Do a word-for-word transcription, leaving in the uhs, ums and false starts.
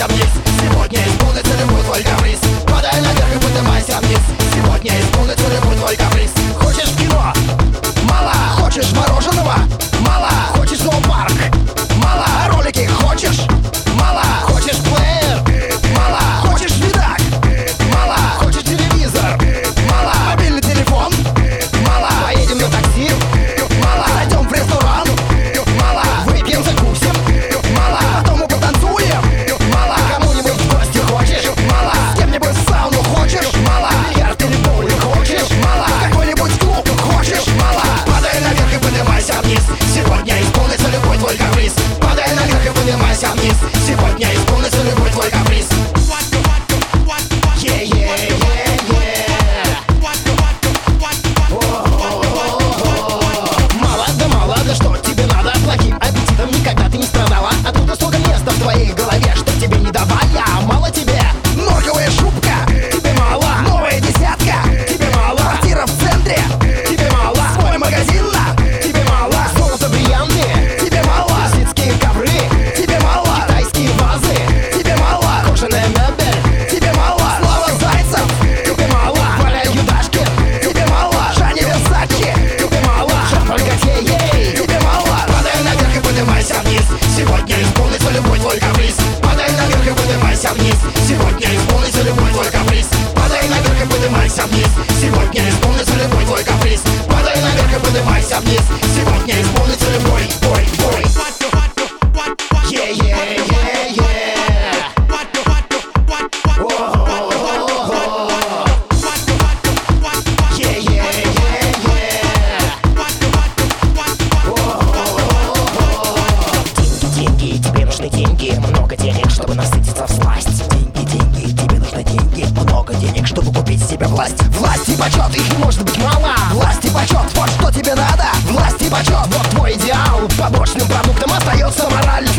вниз. Сегодня исполнится любой твой каприз. Падай наверх и поднимайся вниз. Сегодня исполнится любой твой каприз. Хочешь кино? Мало. Хочешь мороженого? Мало. Хочешь зоопарк? Мало. Ролики хочешь? Мало. Хочешь плеер? Мало. Хочешь видак? Мало. Хочешь телевизор? Мало. Мобильный телефон? Мало. Поедем на такси? Мало. Зайдем в ресторан? Мало. Выпьем, закусим? Мало. Потом мы потанцуем? Мало. Кому-нибудь в гости хочешь? Мало. С кем-нибудь в сауну хочешь? Мало. Бильярд или боулинг хочешь? Мало. Какой-нибудь клуб хочешь? Мало. Падай наверх и поднимайся вниз. Сегодня исполнится любой твой каприз. Падай наверх и поднимайся вниз. Сегодня исполнится любой твой каприз. Yeah, yeah, yeah, yeah. Мало, да мало, да что тебе надо? Плохим аппетитом никогда ты не страдала. Оттуда столько места в твоей голове, что тебе не давая. Мало тебе норковая шубка, тебе мало. Новая десятка, тебе мало. Квартира в центре, тебе мало. Свой магазин, тебе мало. Золото, бриллианты, тебе мало. Персидские ковры, тебе мало. Китайские вазы, тебе мало. Кожаная мебель, тебе мало. Слава Зайцев, тебе мало. Валя Юдашкин, тебе мало. Жанни Версачи, тебе мало. Жан-Поль Готье, ей, тебе мало. Падай наверх и поднимайся вниз. Сегодня исполнится любой твой каприз. Падай наверх и поднимайся вниз. Сегодня исполнится любой твой каприз. Падай наверх и поднимайся вниз. Сегодня исполнится любой твой каприз. Падай наверх и поднимайся вниз. Сегодня исполнится любой твой твой. Yeah, yeah, yeah, yeah. Yeah, yeah, yeah, yeah. Деньги, деньги, тебе нужны деньги. Много денег, чтобы насытиться всласть. Деньги, деньги, тебе нужны деньги. Много денег, чтобы купить себе власть. Власть и почет, их не может быть мало. Власть и почет, вот что тебе надо. Власть и почет, вот твой идеал. Побочным продуктом остается мораль.